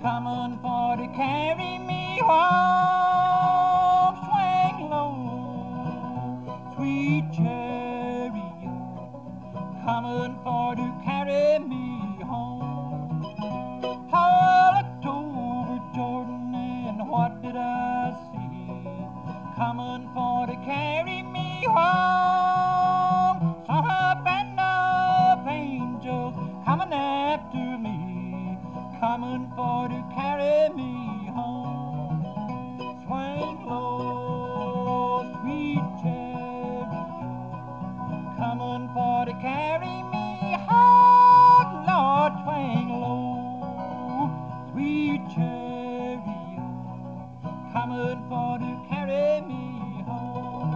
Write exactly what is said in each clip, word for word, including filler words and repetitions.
coming for to carry me home. Swing low, sweet chariot, coming for to carry me home. How I looked over Jordan and what did I see? Coming for to carry me home. Saw a band of angels coming after me, coming for to carry me home. Swing low, sweet chariot, coming for to carry me home. Lord, swing low, sweet chariot, coming for to carry me home.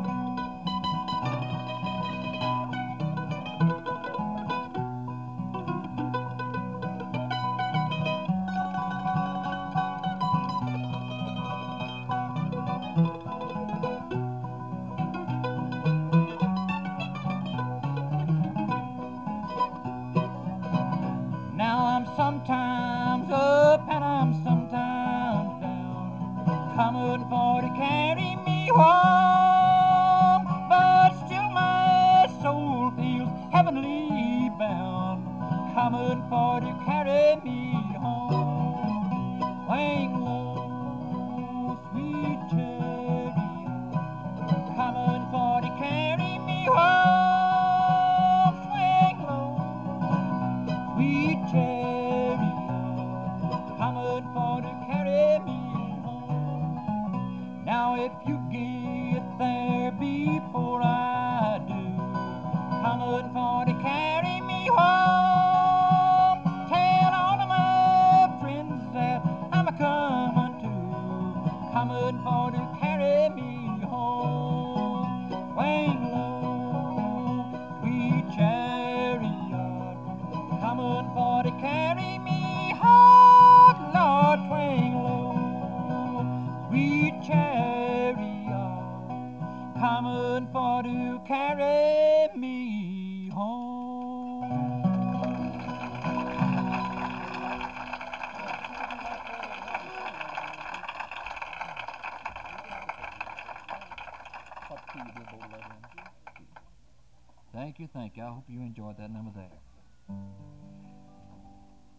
Now I'm sometimes up and I'm sometimes down, coming for to carry me home. But still my soul feels heavenly bound, coming for to carry me home. Swing low, sweet chariot, coming for to carry me home. Swing low, sweet chariot, coming for to carry me home. Now if you get there before I do, coming for to carry me home, tell all of my friends that I'm a coming too, coming for to carry me home. Swing low, sweet chariot, coming for to carry me home. Lord, swing low, sweet chariot, coming for to carry me home. Thank you, thank you. I hope you enjoyed that number there.